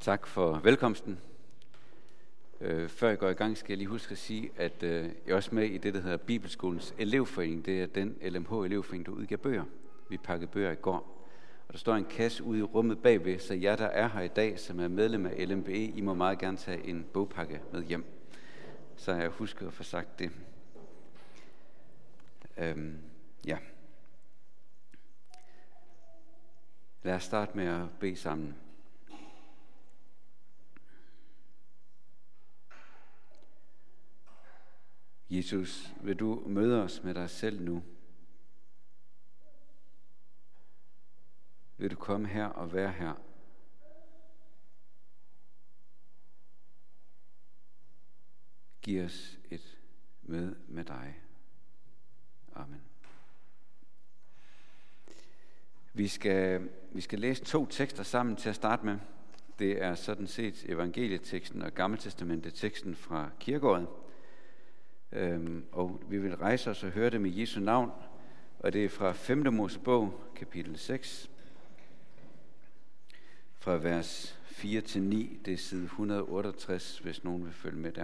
Tak for velkomsten. Før jeg går i gang, skal jeg lige huske at sige, at jeg er også med i det, der hedder Bibelskolens elevforening. Det er den LMH-elevforening, der udgiver bøger. Vi pakkede bøger i går. Og der står en kasse ude i rummet bagved, så jer, der er her i dag, som er medlem af LMBE, I må meget gerne tage en bogpakke med hjem. Så har jeg husket at få sagt det. Ja. Lad os starte med at bede sammen. Jesus, vil du møde os med dig selv nu? Vil du komme her og være her? Giv os et møde med dig. Amen. Vi skal læse 2 tekster sammen til at starte med. Det er sådan set evangelieteksten og Gammeltestamentet-teksten fra Kirkeåret. Og vi vil rejse os og høre det med Jesu navn, og det er fra 5. Mosebog, kapitel 6, fra vers 4-9, det er side 168, hvis nogen vil følge med der.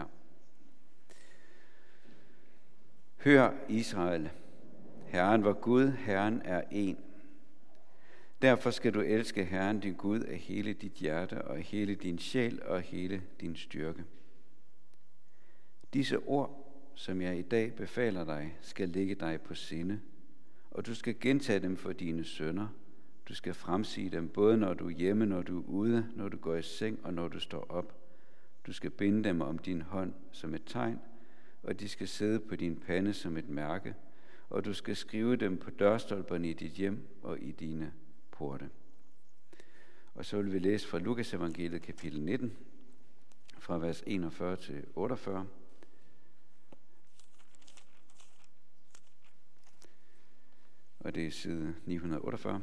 Hør Israel, Herren vor Gud, Herren er én. Derfor skal du elske Herren din Gud af hele dit hjerte og af hele din sjæl og hele din styrke. Disse ord, som jeg i dag befaler dig, skal ligge dig på sinde, og du skal gentage dem for dine sønner. Du skal fremsige dem både når du er hjemme, når du er ude, når du går i seng og når du står op. Du skal binde dem om din hånd som et tegn, og de skal sidde på din pande som et mærke, og du skal skrive dem på dørstolperne i dit hjem og i dine porte. Og så vil vi læse fra Lukas evangeliet kapitel 19, fra vers 41 til 48. Og det er side 948.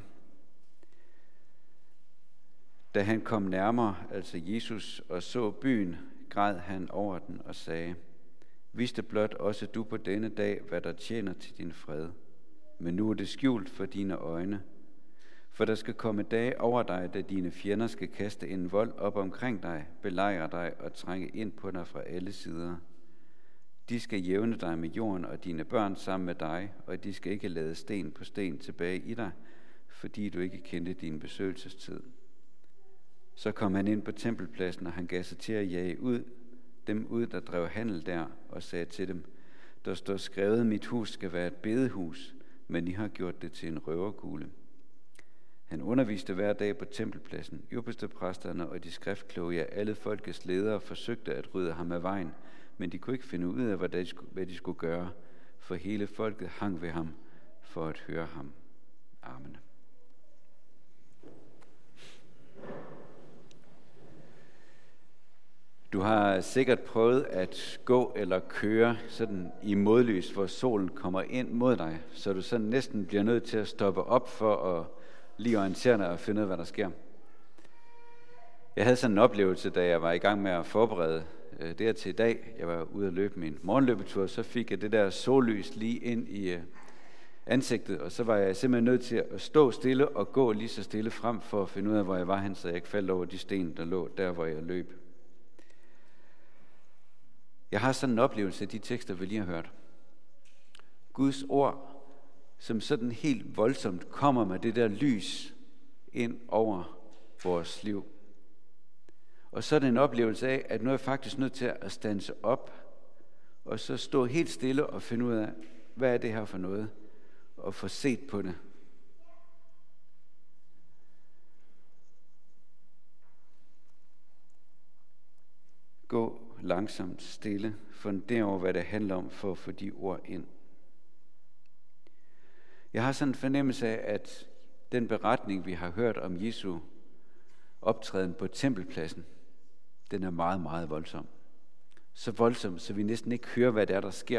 Da han kom nærmere, altså Jesus, og så byen, græd han over den og sagde: Vidste blot også du på denne dag, hvad der tjener til din fred. Men nu er det skjult for dine øjne. For der skal komme dage over dig, da dine fjender skal kaste en vold op omkring dig, belejre dig og trænge ind på dig fra alle sider. De skal jævne dig med jorden og dine børn sammen med dig, og de skal ikke lade sten på sten tilbage i dig, fordi du ikke kendte din besøgelsestid. Så kom han ind på tempelpladsen, og han gav sig til at jage dem ud, der drev handel der, og sagde til dem: Der står skrevet, mit hus skal være et bedehus, men I har gjort det til en røverkugle. Han underviste hver dag på tempelpladsen. Ypperstepræsterne og de skriftkloge af alle folkets ledere forsøgte at rydde ham af vejen, men de kunne ikke finde ud af, hvad de skulle gøre, for hele folket hang ved ham for at høre ham. Amen. Du har sikkert prøvet at gå eller køre sådan i modlys, hvor solen kommer ind mod dig, så du sådan næsten bliver nødt til at stoppe op for at lige orientere dig og finde ud af, hvad der sker. Jeg havde sådan en oplevelse, da jeg var i gang med at forberede det her til i dag. Jeg var ude at løbe min morgenløbetur, så fik jeg det der sollys lige ind i ansigtet, og så var jeg simpelthen nødt til at stå stille og gå lige så stille frem for at finde ud af, hvor jeg var hen, så jeg ikke faldt over de sten, der lå der, hvor jeg løb. Jeg har sådan en oplevelse af de tekster, vi lige har hørt. Guds ord, som sådan helt voldsomt kommer med det der lys ind over vores liv. Og så er det en oplevelse af, at nu er jeg faktisk nødt til at standse op, og så stå helt stille og finde ud af, hvad er det her for noget, og få set på det. Gå langsomt stille, funder over, hvad det handler om, for at få de ord ind. Jeg har sådan en fornemmelse af, at den beretning, vi har hørt om Jesu optræden på tempelpladsen, den er meget, meget voldsom. Så voldsom, så vi næsten ikke hører, hvad det er, der sker,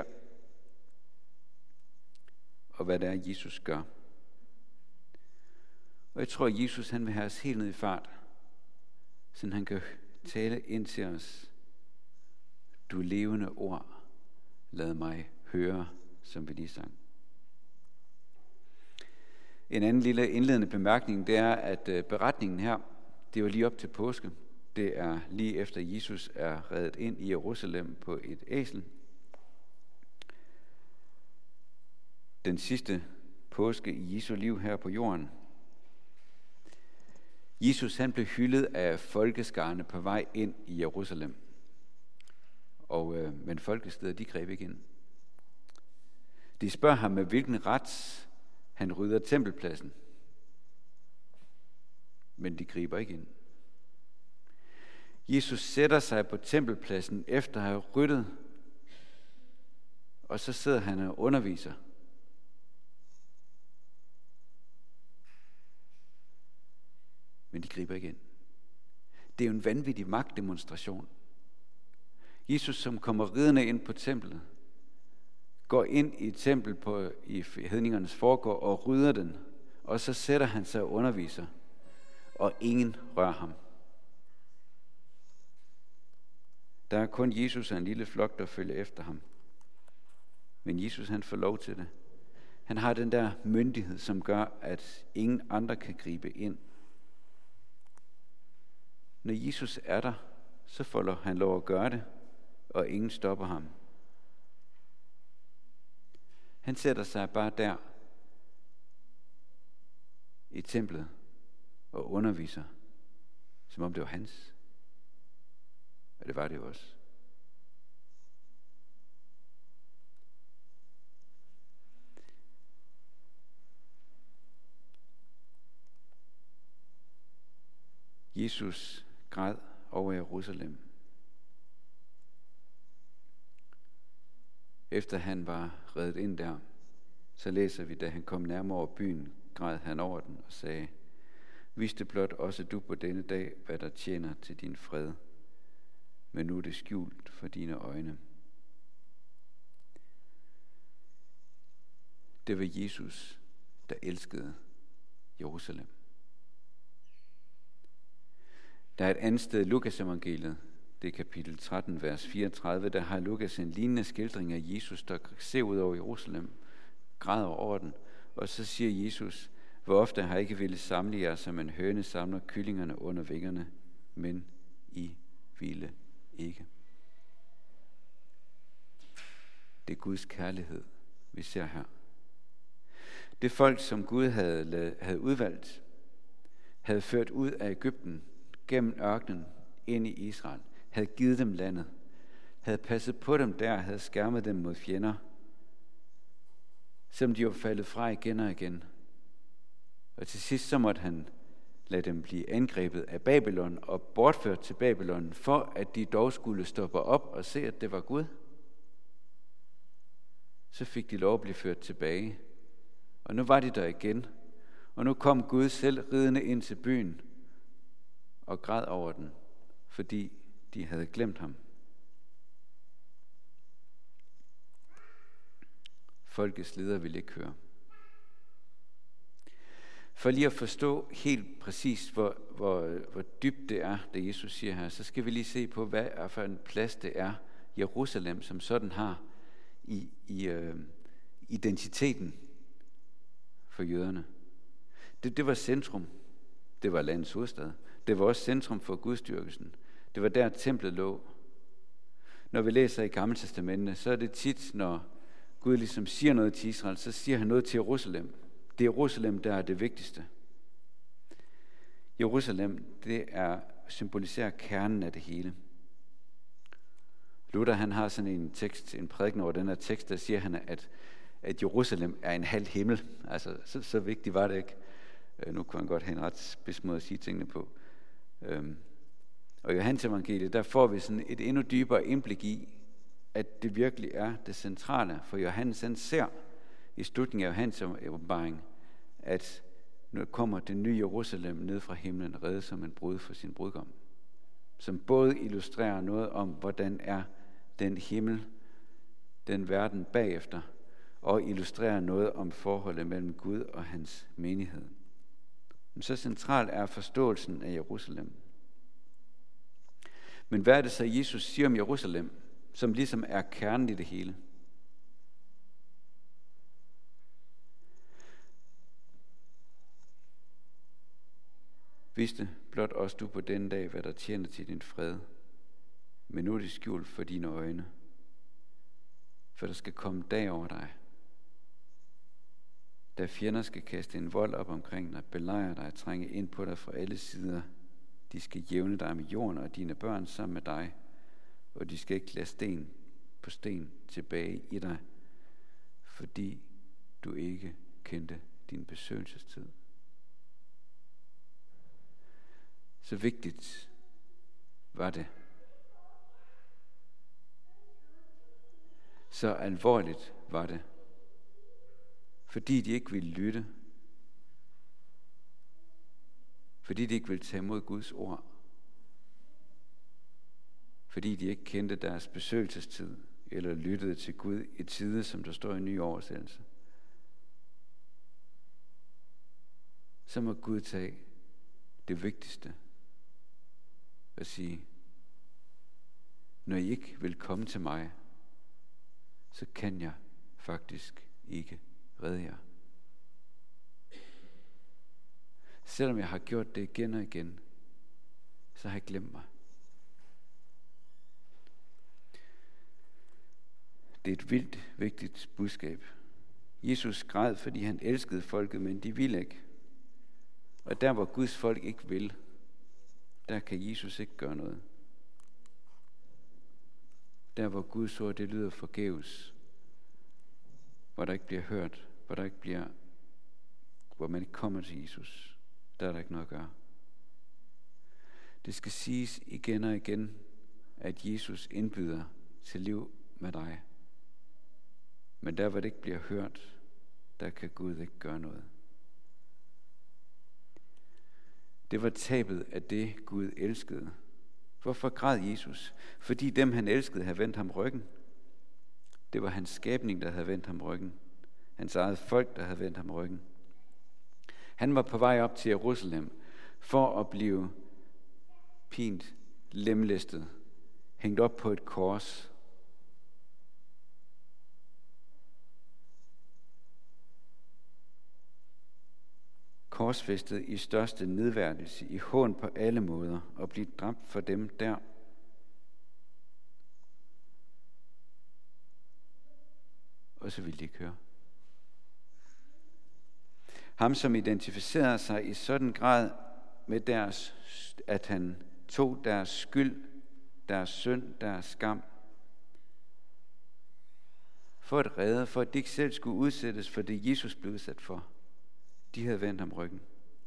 og hvad det er, Jesus gør. Og jeg tror, at Jesus han vil have os helt ned i fart, så han kan tale ind til os. Du levende ord, lad mig høre, som vi lige sang. En anden lille indledende bemærkning, det er, at beretningen her, det var lige op til påske. Det er lige efter Jesus er reddet ind i Jerusalem på et æsel. Den sidste påske i Jesu liv her på jorden. Jesus han blev hyldet af folkeskarne på vej ind i Jerusalem. Men folkesteder, de greb ikke ind. De spørger ham, med hvilken ret han rydder tempelpladsen. Men de griber ikke ind. Jesus sætter sig på tempelpladsen efter at have ryddet, og så sidder han og underviser. Men de griber ikke ind. Det er jo en vanvittig magtdemonstration. Jesus, som kommer ridende ind på templet, går ind i et tempel i hedningernes forgård og rydder den, og så sætter han sig og underviser, og ingen rører ham. Der er kun Jesus og en lille flok, der følger efter ham. Men Jesus, han får lov til det. Han har den der myndighed, som gør, at ingen andre kan gribe ind. Når Jesus er der, så får han lov at gøre det, og ingen stopper ham. Han sætter sig bare der i templet og underviser, som om det var hans. Og det var det jo også. Jesus græd over Jerusalem. Efter han var reddet ind der, så læser vi, da han kom nærmere over byen, græd han over den og sagde, vidste blot også du på denne dag, hvad der tjener til din fred, men nu er det skjult for dine øjne. Det var Jesus, der elskede Jerusalem. Der er et andet sted i Lukas evangeliet, det er kapitel 13, vers 34, der har Lukas en lignende skildring af Jesus, der ser ud over Jerusalem, græder over den, og så siger Jesus, hvor ofte har jeg ikke ville samle jer, som en høne samler kyllingerne under vingerne, men I ville ikke. Det er Guds kærlighed, vi ser her. Det folk, som Gud havde udvalgt, havde ført ud af Egypten, gennem ørkenen, ind i Israel, havde givet dem landet, havde passet på dem der, havde skærmet dem mod fjender, selvom de var faldet fra igen og igen. Og til sidst så måtte han lade dem blive angrebet af Babylon og bortført til Babylon, for at de dog skulle stoppe op og se, at det var Gud. Så fik de lov at blive ført tilbage. Og nu var de der igen. Og nu kom Gud selv ridende ind til byen og græd over den, fordi de havde glemt ham. Folkets leder ville ikke høre. For lige at forstå helt præcis, hvor dybt det er, det Jesus siger her, så skal vi lige se på, hvad er for en plads det er, Jerusalem som sådan har i identiteten for jøderne. Det var centrum. Det var landets hovedstad. Det var også centrum for gudstyrkelsen. Det var der templet lå. Når vi læser i Gamle Testamentet, så er det tit, når Gud ligesom siger noget til Israel, så siger han noget til Jerusalem. Det er Jerusalem, der er det vigtigste. Jerusalem, det symboliserer kernen af det hele. Luther, han har sådan en tekst, en prædiken over den her tekst, der siger han, at Jerusalem er en halv himmel. Altså, så vigtigt var det ikke. Nu kunne han godt have en ret spids måde at sige tingene på. Og i Johannes evangeliet, der får vi sådan et endnu dybere indblik i, at det virkelig er det centrale. For Johannes, han ser i slutningen af Johannes åbenbaring, at nu kommer det nye Jerusalem ned fra himlen, reddet som en brud for sin brudgom. Som både illustrerer noget om, hvordan er den himmel, den verden bagefter, og illustrerer noget om forholdet mellem Gud og hans menighed. Men så centralt er forståelsen af Jerusalem. Men hvad er det så, Jesus siger om Jerusalem, som ligesom er kernen i det hele? Vidste blot også du på den dag, hvad der tjener til din fred. Men nu er det skjult for dine øjne, for der skal komme dag over dig. Da fjender skal kaste en vold op omkring dig, belejre dig og trænge ind på dig fra alle sider. De skal jævne dig med jorden og dine børn sammen med dig, og de skal ikke lade sten på sten tilbage i dig, fordi du ikke kendte din besøgelsestid. Så vigtigt var det. Så alvorligt var det. Fordi de ikke ville lytte. Fordi de ikke ville tage imod Guds ord. Fordi de ikke kendte deres besøgelsestid, eller lyttede til Gud i tide, som der står i en ny oversættelse. Så må Gud tage det vigtigste og sige, når I ikke vil komme til mig, så kan jeg faktisk ikke redde jer. Selvom jeg har gjort det igen og igen, så har jeg glemt mig. Det er et vildt vigtigt budskab. Jesus græd, fordi han elskede folket, men de ville ikke. Og der, hvor Guds folk ikke vil, der kan Jesus ikke gøre noget. Der, hvor Guds ord, det lyder forgæves, hvor der ikke bliver hørt, hvor man ikke kommer til Jesus, der er der ikke noget at gøre. Det skal siges igen og igen, at Jesus indbyder til liv med dig. Men der, hvor det ikke bliver hørt, der kan Gud ikke gøre noget. Det var tabet af det, Gud elskede. Hvorfor græd Jesus? Fordi dem, han elskede, havde vendt ham ryggen. Det var hans skabning, der havde vendt ham ryggen. Hans eget folk, der havde vendt ham ryggen. Han var på vej op til Jerusalem for at blive pint, lemlæstet, hængt op på et kors. Korsfæstet i største nedværdigelse, i hån på alle måder, og blive dræbt for dem der. Og så ville de ikke høre. Ham, som identificerede sig i sådan grad med deres, at han tog deres skyld, deres synd, deres skam, for at redde, for at de ikke selv skulle udsættes for det, Jesus blev udsat for. De havde vendt ham ryggen.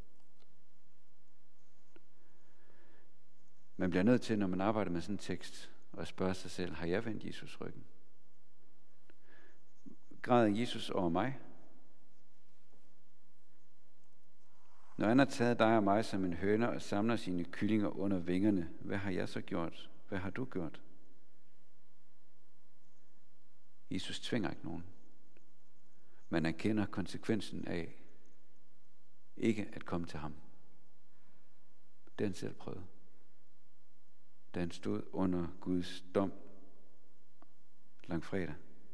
Man bliver nødt til, når man arbejder med sådan en tekst, at spørge sig selv, har jeg vendt Jesus ryggen? Græder Jesus over mig? Når han har taget dig og mig som en høne og samler sine kyllinger under vingerne, hvad har jeg så gjort? Hvad har du gjort? Jesus tvinger ikke nogen. Man erkender konsekvensen af ikke at komme til ham. Det han selv prøvede. Da han stod under Guds dom langfredag.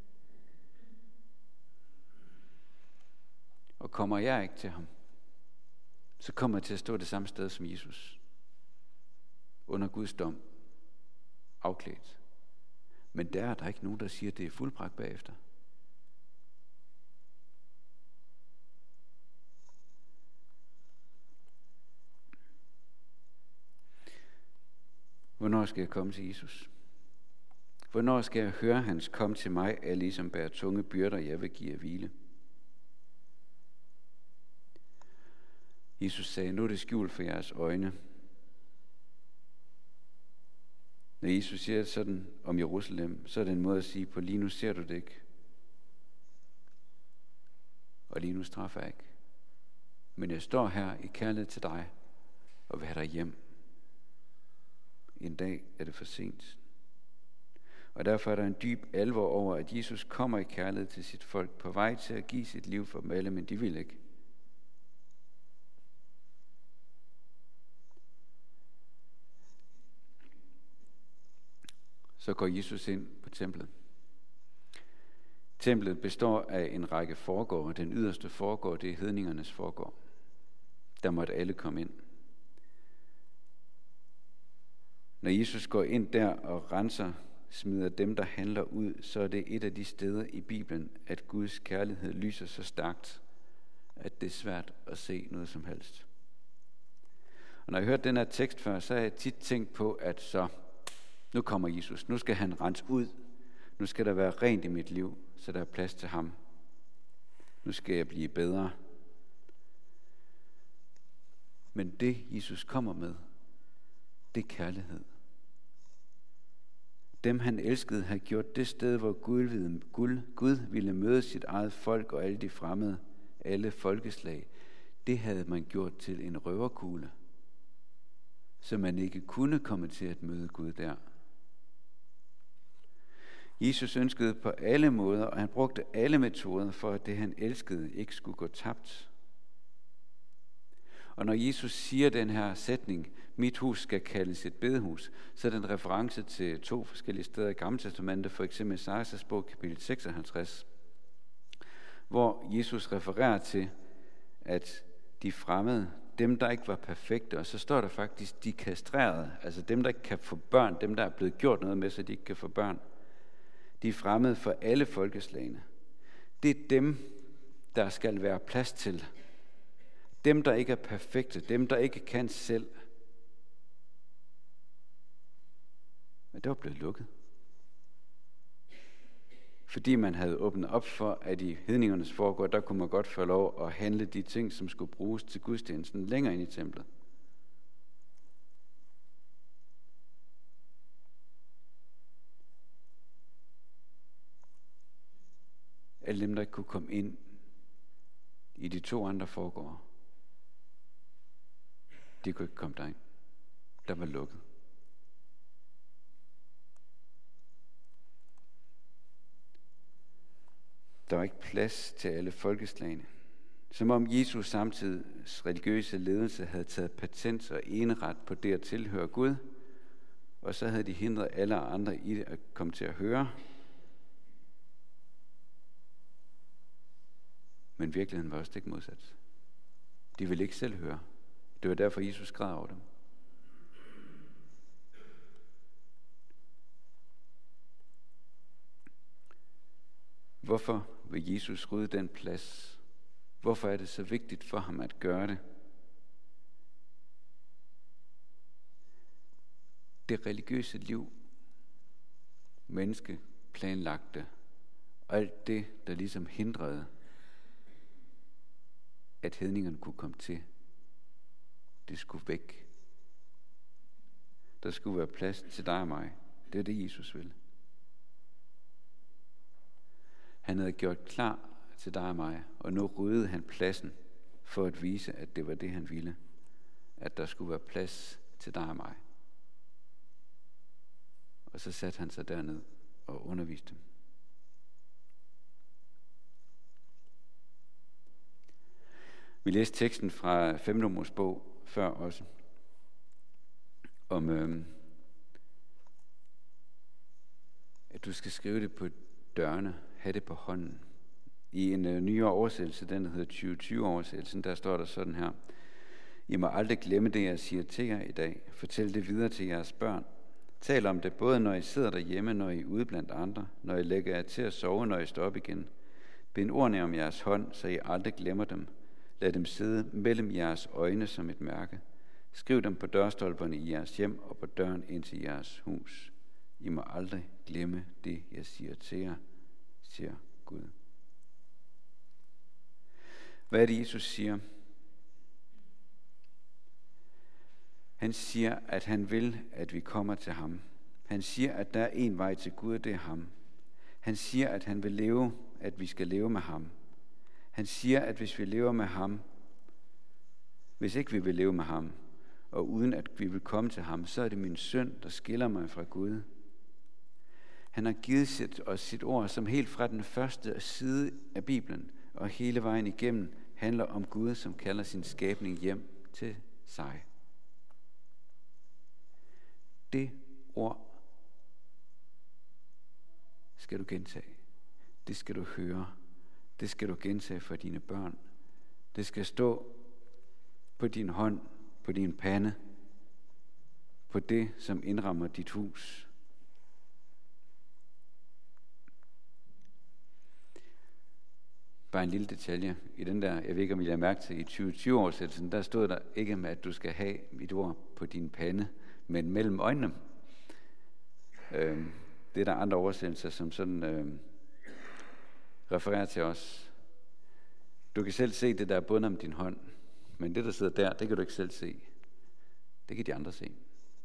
Og kommer jeg ikke til ham, så kommer jeg til at stå det samme sted som Jesus. Under Guds dom. Afklædt. Men der er der ikke nogen, der siger, at det er fuldbragt bagefter. Hvornår skal jeg komme til Jesus? Hvornår skal jeg høre hans kom til mig, alle I som bærer tunge byrder, jeg vil give jer hvile? Jesus sagde, nu er det skjult for jeres øjne. Når Jesus siger sådan om Jerusalem, så er det en måde at sige på, lige nu ser du det ikke. Og lige nu straffer jeg ikke. Men jeg står her i kærlighed til dig, og vil have dig hjem. En dag er det for sent. Og derfor er der en dyb alvor over, at Jesus kommer i kærlighed til sit folk, på vej til at give sit liv for dem alle, men de vil ikke. Så går Jesus ind på templet. Templet består af en række forgårde. Den yderste forgård, det er hedningernes forgård. Der måtte alle komme ind. Når Jesus går ind der og renser, smider dem, der handler ud, så er det et af de steder i Bibelen, at Guds kærlighed lyser så stærkt, at det er svært at se noget som helst. Og når jeg hørte den her tekst før, så har jeg tit tænkt på, at så, nu kommer Jesus, nu skal han rense ud, nu skal der være rent i mit liv, så der er plads til ham. Nu skal jeg blive bedre. Men det, Jesus kommer med, det er kærlighed. Dem, han elskede, har gjort det sted, hvor Gud ville møde sit eget folk og alle de fremmede, alle folkeslag. Det havde man gjort til en røverkugle, så man ikke kunne komme til at møde Gud der. Jesus ønskede på alle måder, og han brugte alle metoder for, at det, han elskede, ikke skulle gå tabt. Og når Jesus siger den her sætning, mit hus skal kaldes et bedehus, så er det en reference til 2 forskellige steder i Gamle Testamentet, for eksempel Esajas bog, kapitel 56, hvor Jesus refererer til, at de fremmede, dem der ikke var perfekte, og så står der faktisk de kastrerede, altså dem der ikke kan få børn, dem der er blevet gjort noget med, så de ikke kan få børn, de er fremmede for alle folkeslagene. Det er dem, der skal være plads til. Dem, der ikke er perfekte, dem, der ikke kan selv. Men det var blevet lukket. Fordi man havde åbnet op for, at i hedningernes foregård, der kunne man godt få lov at handle de ting, som skulle bruges til gudstjenesten længere ind i templet. Alle dem, der ikke kunne komme ind i de 2 andre foregårde, de kunne ikke komme derind. Der var lukket. Der var ikke plads til alle folkeslagene. Som om Jesus samtids religiøse ledelse havde taget patent og eneret på det at tilhøre Gud, og så havde de hindret alle andre i det at komme til at høre. Men virkeligheden var også ikke modsat. De ville ikke selv høre. Det var derfor, Jesus græd over dem. Hvorfor vil Jesus rydde den plads? Hvorfor er det så vigtigt for ham at gøre det? Det religiøse liv, menneske planlagte, og alt det, der ligesom hindrede, at hedningerne kunne komme til, det skulle væk. Der skulle være plads til dig og mig. Det er det, Jesus vil. Han havde gjort klar til dig og mig, og nu ryddede han pladsen for at vise, at det var det, han ville. At der skulle være plads til dig og mig. Og så satte han sig derned og underviste dem. Vi læste teksten fra 5. Mosebog før også, om at du skal skrive det på dørene, have det på hånden. I en nyere oversættelse, den hedder 2020-oversættelsen, der står der sådan her: I må aldrig glemme det, jeg siger til jer i dag. Fortæl det videre til jeres børn. Tal om det, både når I sidder derhjemme, når I er ude blandt andre, når I lægger jer til at sove, når I står op igen. Bind ordene om jeres hånd, så I aldrig glemmer dem. Lad dem sidde mellem jeres øjne som et mærke. Skriv dem på dørstolperne i jeres hjem og på døren ind til jeres hus. I må aldrig glemme det, jeg siger til jer, siger Gud. Hvad er det, Jesus siger? Han siger, at han vil, at vi kommer til ham. Han siger, at der er en vej til Gud, og det er ham. Han siger, at han vil leve, at vi skal leve med ham. Han siger, at hvis vi lever med ham, hvis ikke vi vil leve med ham, og uden at vi vil komme til ham, så er det min synd, der skiller mig fra Gud. Han har givet os sit ord, som helt fra den første side af Bibelen og hele vejen igennem handler om Gud, som kalder sin skabning hjem til sig. Det ord skal du gentage. Det skal du høre. Det skal du gentage for dine børn. Det skal stå på din hånd, på din pande, på det, som indrammer dit hus. Bare en lille detalje. I den der, jeg ved ikke om I har mærke til, i 2020-oversættelsen, der stod der ikke med, at du skal have et ord på din pande, men mellem øjnene. Det er der andre oversættelser, som sådan refererer til os. Du kan selv se det, der er bundet om din hånd, men det, der sidder der, det kan du ikke selv se. Det kan de andre se.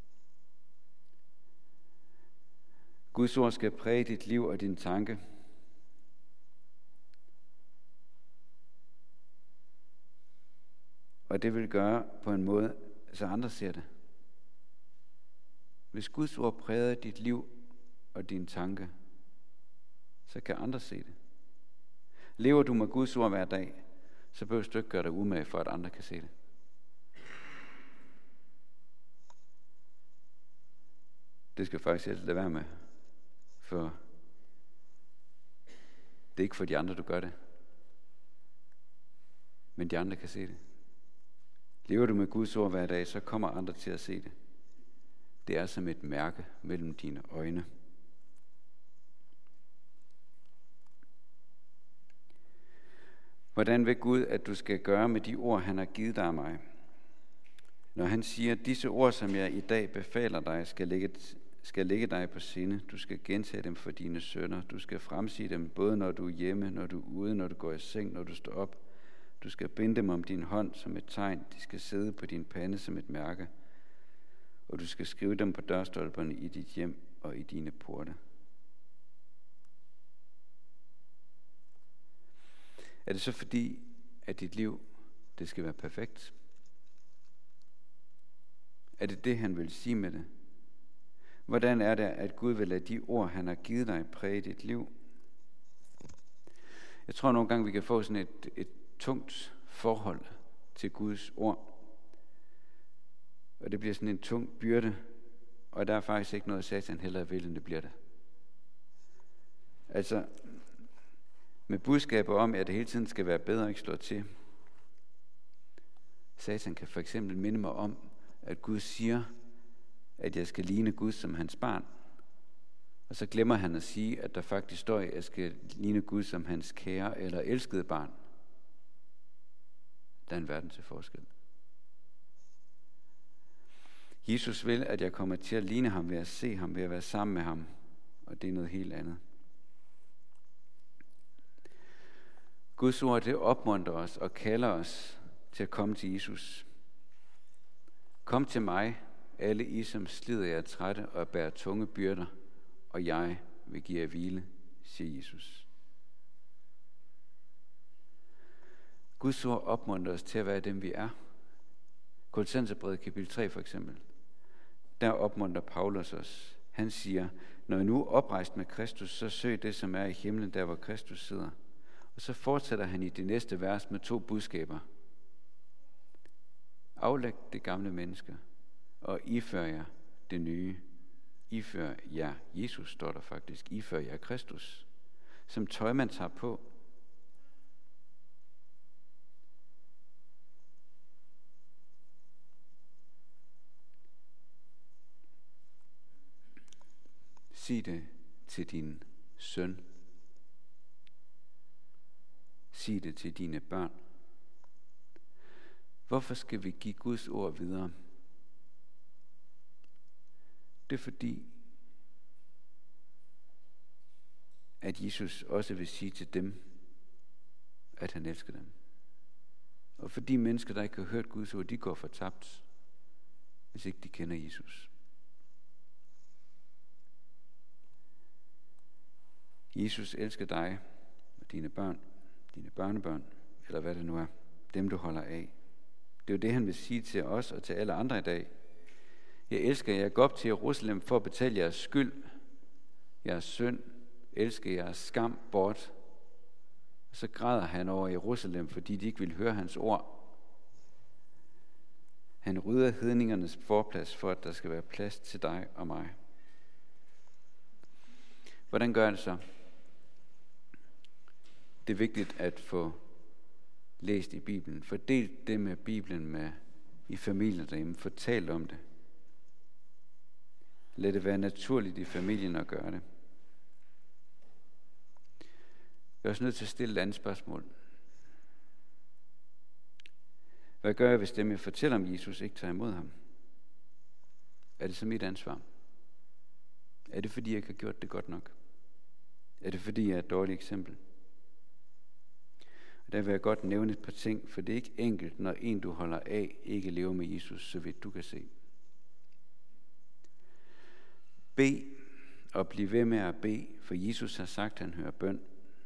Guds ord skal præge dit liv og din tanke. Og det vil gøre på en måde, så andre ser det. Hvis Guds ord præger dit liv og din tanke, så kan andre se det. Lever du med Guds ord hver dag, så behøver du ikke gøre dig umage for, at andre kan se det. Det skal faktisk helst lade være med, for det er ikke for de andre, du gør det, men de andre kan se det. Lever du med Guds ord hver dag, så kommer andre til at se det. Det er som et mærke mellem dine øjne. Hvordan vil Gud, at du skal gøre med de ord, han har givet dig af mig? Når han siger, disse ord, som jeg i dag befaler dig, skal ligge dig på sinde. Du skal gentage dem for dine sønner. Du skal fremsige dem, både når du er hjemme, når du er ude, når du går i seng, når du står op. Du skal binde dem om din hånd som et tegn. De skal sidde på din pande som et mærke. Og du skal skrive dem på dørstolperne i dit hjem og i dine porte. Er det så fordi, at dit liv, det skal være perfekt? Er det det, han vil sige med det? Hvordan er det, at Gud vil lade de ord, han har givet dig, præge dit liv? Jeg tror nogle gange, vi kan få sådan et tungt forhold til Guds ord. Og det bliver sådan en tung byrde, og der er faktisk ikke noget, Satan hellere vil, end det bliver det. Altså, med budskaber om, at det hele tiden skal være bedre og ikke slå til. Satan kan for eksempel minde mig om, at Gud siger, at jeg skal ligne Gud som hans barn. Og så glemmer han at sige, at der faktisk står, at jeg skal ligne Gud som hans kære eller elskede barn. Der er en verden til forskel. Jesus vil, at jeg kommer til at ligne ham ved at se ham, ved at være sammen med ham. Og det er noget helt andet. Guds ord, det opmuntrer os og kalder os til at komme til Jesus. Kom til mig, alle I, som slider jer trætte og bærer tunge byrder, og jeg vil give jer hvile, siger Jesus. Guds ord opmuntrer os til at være dem, vi er. Kolossenserbrevet kapitel 3 for eksempel. Der opmuntrer Paulus os. Han siger, når I nu er oprejst med Kristus, så søg det, som er i himlen, der hvor Kristus sidder. Og så fortsætter han i det næste vers med 2 budskaber. Aflæg det gamle menneske, og ifør jer det nye. Ifør jer Jesus, står der faktisk. Ifør jer Kristus, som tøj man tager på. Sig det til din søn. Sig det til dine børn. Hvorfor skal vi give Guds ord videre? Det er fordi, at Jesus også vil sige til dem, at han elsker dem. Og fordi mennesker, der ikke har hørt Guds ord, de går fortabt, hvis ikke de kender Jesus. Jesus elsker dig og dine børn, dine børnebørn, eller hvad det nu er, dem du holder af. Det er jo det, han vil sige til os og til alle andre i dag. Jeg elsker jer, gå op til Jerusalem for at betale jeres skyld, jeres synd, elsker jeres skam bort. Og så græder han over Jerusalem, fordi de ikke vil høre hans ord. Han rydder hedningernes forplads for, at der skal være plads til dig og mig. Hvordan gør han det så? Det er vigtigt at få læst i Bibelen. Fordel det med Bibelen i familien derhjemme. Fortæl om det. Lad det være naturligt i familien at gøre det. Jeg er også nødt til at stille et andet spørgsmål. Hvad gør jeg, hvis dem, jeg fortæller om Jesus, ikke tager imod ham? Er det så mit ansvar? Er det fordi, jeg ikke har gjort det godt nok? Er det fordi, jeg er et dårligt eksempel? Og der vil jeg godt nævne et par ting, for det er ikke enkelt, når en, du holder af, ikke lever med Jesus, så vidt du kan se. Bed og bliv ved med at bede, for Jesus har sagt, at han hører bøn.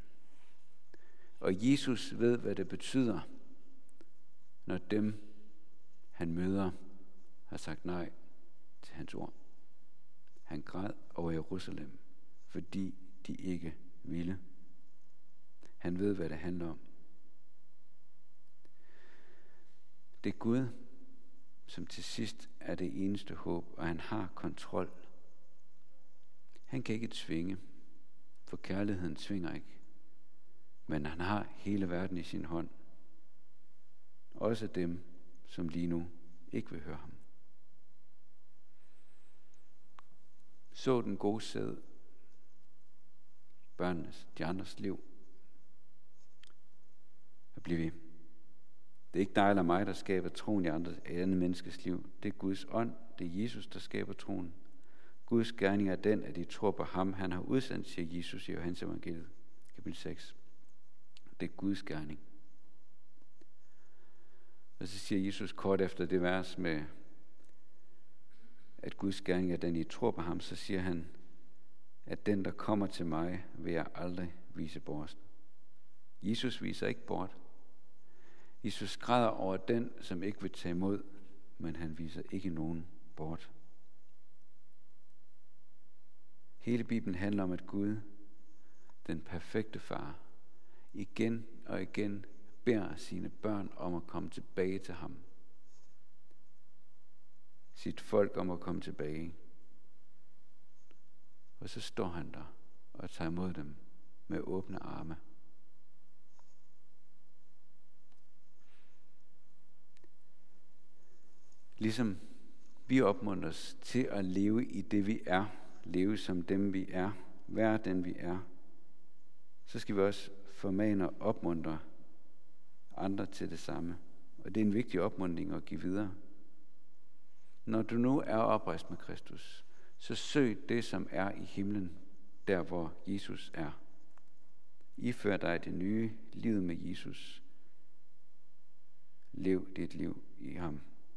Og Jesus ved, hvad det betyder, når dem, han møder, har sagt nej til hans ord. Han græd over Jerusalem, fordi de ikke ville. Han ved, hvad det handler om. Det er Gud, som til sidst er det eneste håb, og han har kontrol. Han kan ikke tvinge, for kærligheden tvinger ikke. Men han har hele verden i sin hånd. Også dem, som lige nu ikke vil høre ham. Så den gode sæd, børnenes, de andres liv. Og bliv ved. Det er ikke dig eller mig, der skaber troen i andet menneskes liv. Det er Guds ånd, det er Jesus, der skaber troen. Guds gerning er den, at de tror på ham, han har udsendt, siger Jesus i Johannes evangeliet, kapitel 6. Det er Guds gerning. Og så siger Jesus kort efter det vers med, at Guds gerning er den, I tror på ham, så siger han, at den, der kommer til mig, vil jeg aldrig vise bort. Jesus viser ikke bort. Jesus græder over den, som ikke vil tage imod, men han viser ikke nogen bort. Hele Bibelen handler om, at Gud, den perfekte far, igen og igen beder sine børn om at komme tilbage til ham. Sit folk om at komme tilbage. Og så står han der og tager imod dem med åbne arme. Ligesom vi opmuntres til at leve i det vi er, leve som dem vi er, være den vi er, så skal vi også formane og opmuntre andre til det samme. Og det er en vigtig opmuntring at give videre. Når du nu er oprejst med Kristus, så søg det, som er i himlen, der hvor Jesus er. Ifør dig det nye, livet med Jesus. Lev dit liv i ham.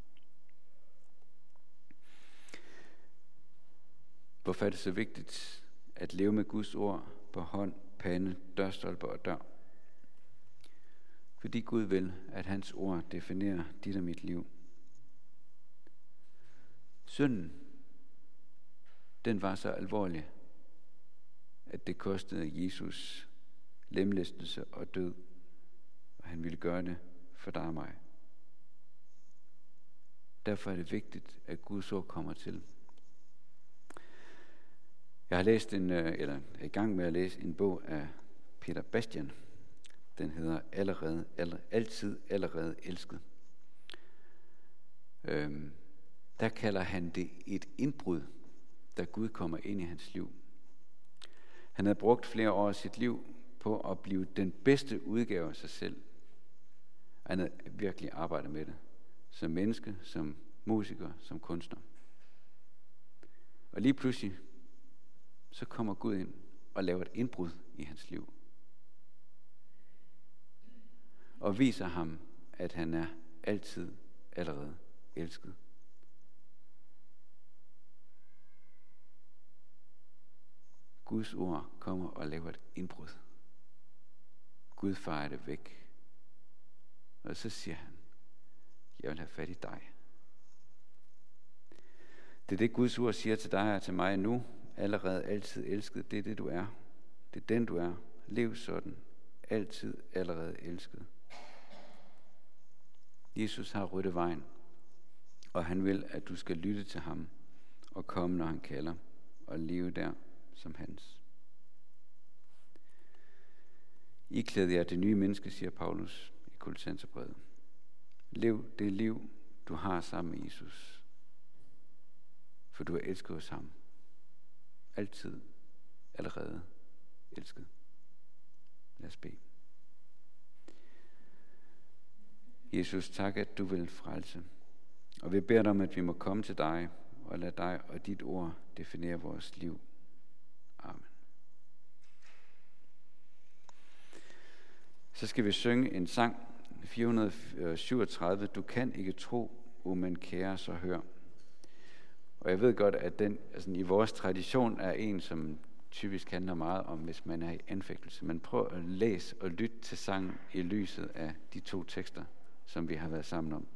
Hvorfor er det så vigtigt at leve med Guds ord på hånd, pande, dørstolper og dør? Fordi Gud vil, at hans ord definerer dit og mit liv. Synden, den var så alvorlig, at det kostede Jesus lemlæstelse og død, og han ville gøre det for dig og mig. Derfor er det vigtigt, at Guds ord kommer til. Jeg har læst er i gang med at læse en bog af Peter Bastian. Den hedder Altid allerede elsket. Der kalder han det et indbrud, da Gud kommer ind i hans liv. Han havde brugt flere år af sit liv på at blive den bedste udgave af sig selv. Han havde virkelig arbejdet med det. Som menneske, som musiker, som kunstner. Og lige pludselig, så kommer Gud ind og laver et indbrud i hans liv. Og viser ham, at han er altid allerede elsket. Guds ord kommer og laver et indbrud. Gud farer det væk. Og så siger han, jeg vil have fat i dig. Det er det, Guds ord siger til dig og til mig nu. Allerede altid elsket. Det er det, du er. Det er den, du er. Lev sådan. Altid allerede elsket. Jesus har ryddet vejen. Og han vil, at du skal lytte til ham. Og komme, når han kalder. Og leve der som hans. Iklæd jer det nye menneske, siger Paulus i Kolossenserbrevet. Lev det liv, du har sammen med Jesus. For du er elsket hos ham altid allerede elsket. Lad os bede. Jesus, tak, at du vil frelse. Og vi beder dig om, at vi må komme til dig og lade dig og dit ord definere vores liv. Amen. Så skal vi synge en sang, 437, Du kan ikke tro, o men kære, så hør. Og jeg ved godt, at den i vores tradition er en, som typisk handler meget om, hvis man er i anfægtelse. Men prøv at læse og lytte til sangen i lyset af de to tekster, som vi har været sammen om.